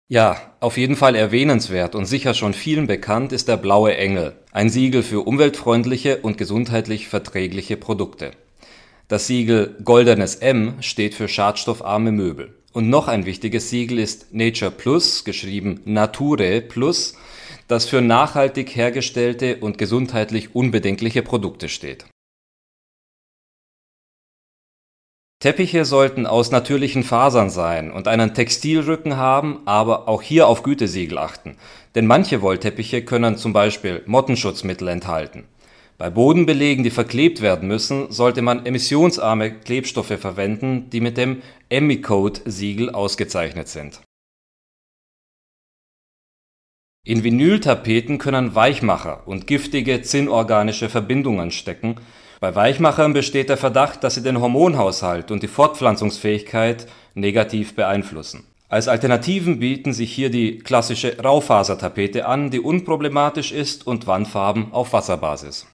Ja, auf jeden Fall erwähnenswert und sicher schon vielen bekannt ist der Blaue Engel, ein Siegel für umweltfreundliche und gesundheitlich verträgliche Produkte. Das Siegel Goldenes M steht für schadstoffarme Möbel. Und noch ein wichtiges Siegel ist Nature Plus, geschrieben Nature Plus, das für nachhaltig hergestellte und gesundheitlich unbedenkliche Produkte steht. Teppiche sollten aus natürlichen Fasern sein und einen Textilrücken haben, aber auch hier auf Gütesiegel achten, denn manche Wollteppiche können zum Beispiel Mottenschutzmittel enthalten. Bei Bodenbelegen, die verklebt werden müssen, sollte man emissionsarme Klebstoffe verwenden, die mit dem Emicode-Siegel ausgezeichnet sind. In Vinyltapeten können Weichmacher und giftige zinnorganische Verbindungen stecken. Bei Weichmachern besteht der Verdacht, dass sie den Hormonhaushalt und die Fortpflanzungsfähigkeit negativ beeinflussen. Als Alternativen bieten sich hier die klassische Raufasertapete an, die unproblematisch ist und Wandfarben auf Wasserbasis.